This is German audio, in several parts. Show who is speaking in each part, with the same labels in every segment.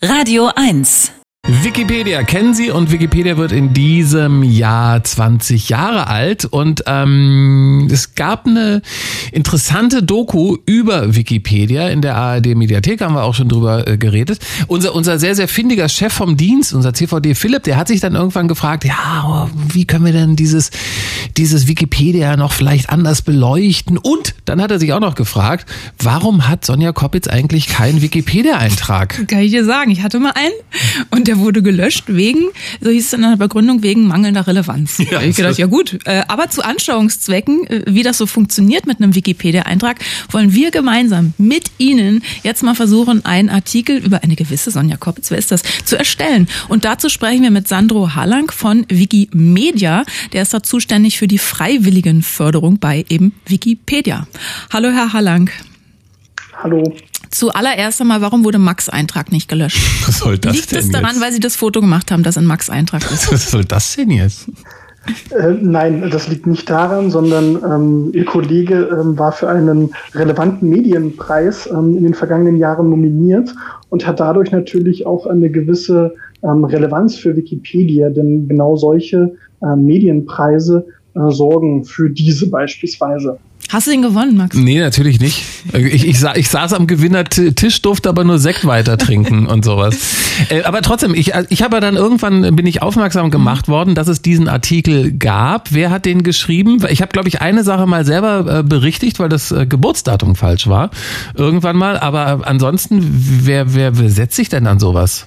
Speaker 1: Radio 1.
Speaker 2: Wikipedia kennen Sie, und Wikipedia wird in diesem Jahr 20 Jahre alt, und es gab eine interessante Doku über Wikipedia in der ARD-Mediathek, haben wir auch schon drüber geredet. Unser sehr, sehr findiger Chef vom Dienst, unser CVD Philipp, der hat sich dann irgendwann gefragt, ja, wie können wir denn dieses Wikipedia noch vielleicht anders beleuchten? Und dann hat er sich auch noch gefragt, warum hat Sonja Koppitz eigentlich keinen Wikipedia-Eintrag?
Speaker 3: Kann ich dir sagen, ich hatte mal einen und der wurde gelöscht wegen, so hieß es in der Begründung, wegen mangelnder Relevanz. Ja, ich gedacht, ja gut, aber zu Anschauungszwecken, wie das so funktioniert mit einem Wikipedia-Eintrag, wollen wir gemeinsam mit Ihnen jetzt mal versuchen, einen Artikel über eine gewisse Sonja Koppitz, wer ist das, zu erstellen. Und dazu sprechen wir mit Sandro Hallang von Wikimedia. Der ist da zuständig für die Freiwilligenförderung bei eben Wikipedia. Hallo Herr Hallang.
Speaker 4: Hallo.
Speaker 3: Zuallererst einmal, warum wurde Max' Eintrag nicht gelöscht?
Speaker 2: Was soll das
Speaker 3: Liegt
Speaker 2: denn
Speaker 3: es daran,
Speaker 2: jetzt?
Speaker 3: weil Sie das Foto gemacht haben, das in Max' Eintrag ist?
Speaker 2: Was soll das denn jetzt?
Speaker 4: Nein, das liegt nicht daran, sondern Ihr Kollege war für einen relevanten Medienpreis in den vergangenen Jahren nominiert und hat dadurch natürlich auch eine gewisse Relevanz für Wikipedia, denn genau solche Medienpreise sorgen für diese beispielsweise.
Speaker 3: Hast du den gewonnen, Max?
Speaker 2: Nee, natürlich nicht. Ich saß am Gewinnertisch, durfte aber nur Sekt weiter trinken und sowas. Aber trotzdem, ich habe dann irgendwann, bin ich aufmerksam gemacht worden, dass es diesen Artikel gab. Wer hat den geschrieben? Ich habe, glaube ich, eine Sache mal selber berichtigt, weil das Geburtsdatum falsch war. Irgendwann mal. Aber ansonsten, wer setzt sich denn an sowas?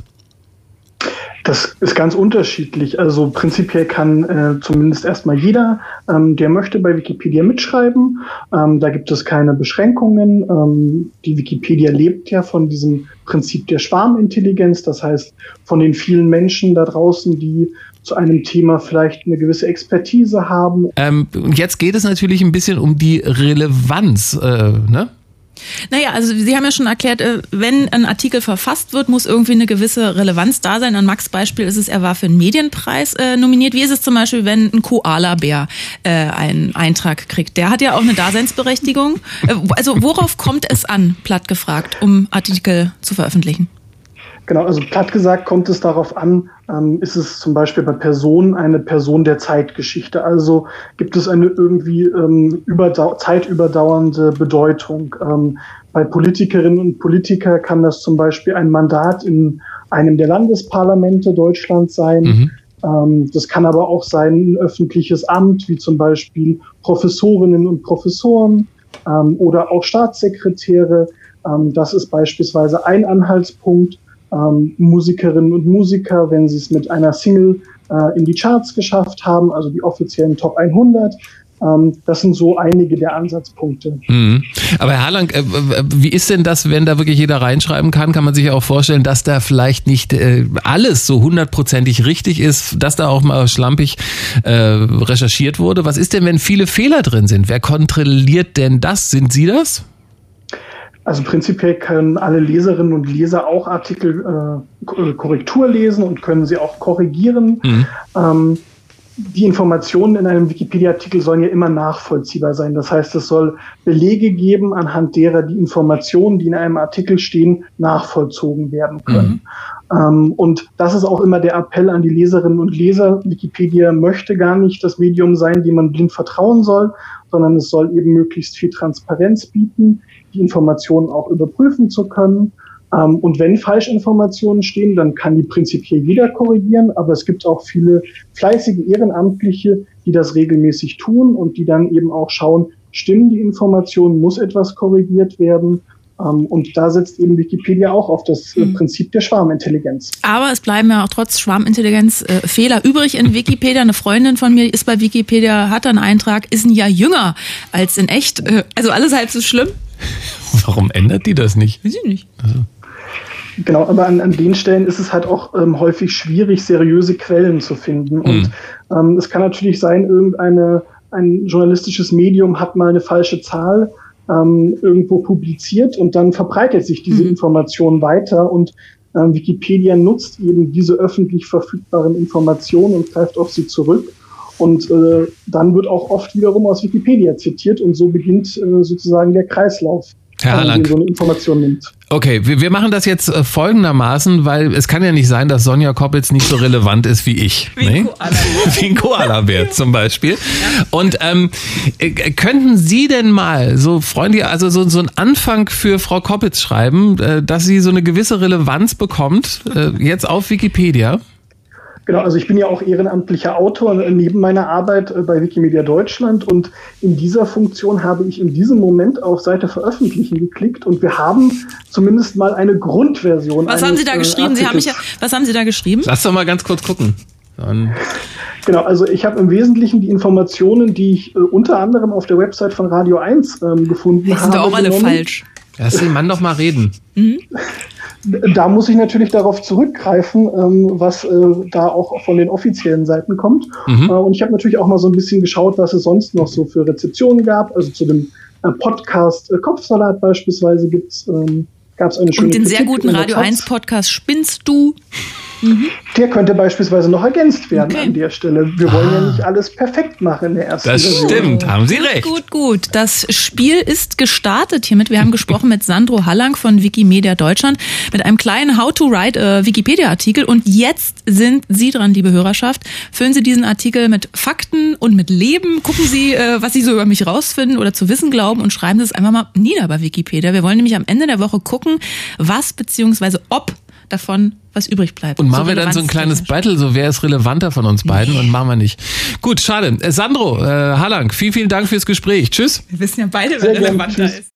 Speaker 4: Das ist ganz unterschiedlich. Also prinzipiell kann zumindest erstmal jeder, der möchte, bei Wikipedia mitschreiben. Da gibt es keine Beschränkungen. Die Wikipedia lebt ja von diesem Prinzip der Schwarmintelligenz. Das heißt, von den vielen Menschen da draußen, die zu einem Thema vielleicht eine gewisse Expertise haben.
Speaker 2: Jetzt geht es natürlich ein bisschen um die Relevanz, ne?
Speaker 3: Naja, also Sie haben ja schon erklärt, wenn ein Artikel verfasst wird, muss irgendwie eine gewisse Relevanz da sein. An Max' Beispiel ist es, er war für einen Medienpreis nominiert. Wie ist es zum Beispiel, wenn ein Koala-Bär einen Eintrag kriegt? Der hat ja auch eine Daseinsberechtigung. Also worauf kommt es an, platt gefragt, um Artikel zu veröffentlichen?
Speaker 4: Genau, also platt gesagt kommt es darauf an, ist es zum Beispiel bei Personen eine Person der Zeitgeschichte. Also gibt es eine irgendwie zeitüberdauernde Bedeutung. Bei Politikerinnen und Politikern kann das zum Beispiel ein Mandat in einem der Landesparlamente Deutschlands sein. Das kann aber auch sein ein öffentliches Amt, wie zum Beispiel Professorinnen und Professoren oder auch Staatssekretäre. Das ist beispielsweise ein Anhaltspunkt. Musikerinnen und Musiker, wenn sie es mit einer Single in die Charts geschafft haben, also die offiziellen Top 100. Das sind so einige der Ansatzpunkte.
Speaker 2: Aber Herr Hallang, wie ist denn das, wenn da wirklich jeder reinschreiben kann? Kann man sich ja auch vorstellen, dass da vielleicht nicht alles so 100%ig richtig ist, dass da auch mal schlampig recherchiert wurde. Was ist denn, wenn viele Fehler drin sind? Wer kontrolliert denn das? Sind Sie das?
Speaker 4: Also prinzipiell können alle Leserinnen und Leser auch Artikel Korrektur lesen und können sie auch korrigieren. Die Informationen in einem Wikipedia-Artikel sollen ja immer nachvollziehbar sein. Das heißt, es soll Belege geben, anhand derer die Informationen, die in einem Artikel stehen, nachvollzogen werden können. Und das ist auch immer der Appell an die Leserinnen und Leser. Wikipedia möchte gar nicht das Medium sein, dem man blind vertrauen soll, sondern es soll eben möglichst viel Transparenz bieten, die Informationen auch überprüfen zu können. Und wenn Falschinformationen stehen, dann kann die prinzipiell jeder korrigieren, aber es gibt auch viele fleißige Ehrenamtliche, die das regelmäßig tun und die dann eben auch schauen, stimmen die Informationen, muss etwas korrigiert werden? Und da setzt eben Wikipedia auch auf das Prinzip der Schwarmintelligenz.
Speaker 3: Aber es bleiben ja auch trotz Schwarmintelligenz Fehler übrig in Wikipedia. Eine Freundin von mir ist bei Wikipedia, hat einen Eintrag, ist ein Jahr jünger als in echt. Also alles halb so schlimm.
Speaker 2: Warum ändert die das nicht?
Speaker 3: Weiß ich nicht.
Speaker 2: Also.
Speaker 4: Genau, aber an den Stellen ist es halt auch häufig schwierig, seriöse Quellen zu finden. Und es kann natürlich sein, ein journalistisches Medium hat mal eine falsche Zahl irgendwo publiziert und dann verbreitet sich diese Information weiter und Wikipedia nutzt eben diese öffentlich verfügbaren Informationen und greift auf sie zurück. Und dann wird auch oft wiederum aus Wikipedia zitiert und so beginnt sozusagen der Kreislauf,
Speaker 2: Herr Hallang,
Speaker 4: den so eine Information nimmt.
Speaker 2: Okay, wir machen das jetzt folgendermaßen, weil es kann ja nicht sein, dass Sonja Koppitz nicht so relevant ist wie ich. Wie ein Koala-Bär zum Beispiel. Ja. Und könnten Sie denn mal so freundlich, also so einen Anfang für Frau Koppitz schreiben, dass sie so eine gewisse Relevanz bekommt, jetzt auf Wikipedia?
Speaker 4: Genau, also ich bin ja auch ehrenamtlicher Autor neben meiner Arbeit bei Wikimedia Deutschland und in dieser Funktion habe ich in diesem Moment auf Seite Veröffentlichen geklickt und wir haben zumindest mal eine Grundversion.
Speaker 3: Was haben Sie da geschrieben? Was haben Sie da geschrieben?
Speaker 2: Lass doch mal ganz kurz gucken.
Speaker 4: Genau, also ich habe im Wesentlichen die Informationen, die ich unter anderem auf der Website von Radio 1 gefunden habe.
Speaker 3: Die sind doch auch alle falsch.
Speaker 2: Lass den Mann doch mal reden.
Speaker 3: Mhm.
Speaker 4: Da muss ich natürlich darauf zurückgreifen, was da auch von den offiziellen Seiten kommt. Mhm. Und ich habe natürlich auch mal so ein bisschen geschaut, was es sonst noch so für Rezeptionen gab. Also zu dem Podcast Kopfsalat beispielsweise gab es eine schöne
Speaker 3: Und den
Speaker 4: Kritik
Speaker 3: sehr guten Radio 1 Podcast Spinnst du?
Speaker 4: Mhm. Der könnte beispielsweise noch ergänzt werden an der Stelle. Wir wollen ja nicht alles perfekt machen in der ersten Version.
Speaker 2: Das stimmt, haben Sie recht.
Speaker 3: Gut. Das Spiel ist gestartet hiermit. Wir haben gesprochen mit Sandro Hallang von Wikimedia Deutschland mit einem kleinen How-to-Write Wikipedia-Artikel. Und jetzt sind Sie dran, liebe Hörerschaft. Füllen Sie diesen Artikel mit Fakten und mit Leben. Gucken Sie, was Sie so über mich rausfinden oder zu wissen glauben und schreiben Sie es einfach mal nieder bei Wikipedia. Wir wollen nämlich am Ende der Woche gucken, was bzw. ob davon was übrig bleibt.
Speaker 2: Und machen wir dann so ein kleines Battle, so wer ist relevanter von uns beiden und machen wir nicht. Gut, schade. Sandro Hallang, vielen Dank fürs Gespräch. Tschüss.
Speaker 3: Wir wissen ja beide, wer relevanter ist.